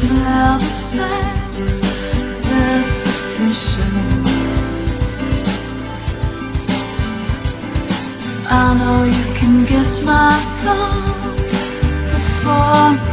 smell the same. This issue, I know you can guess my thoughts before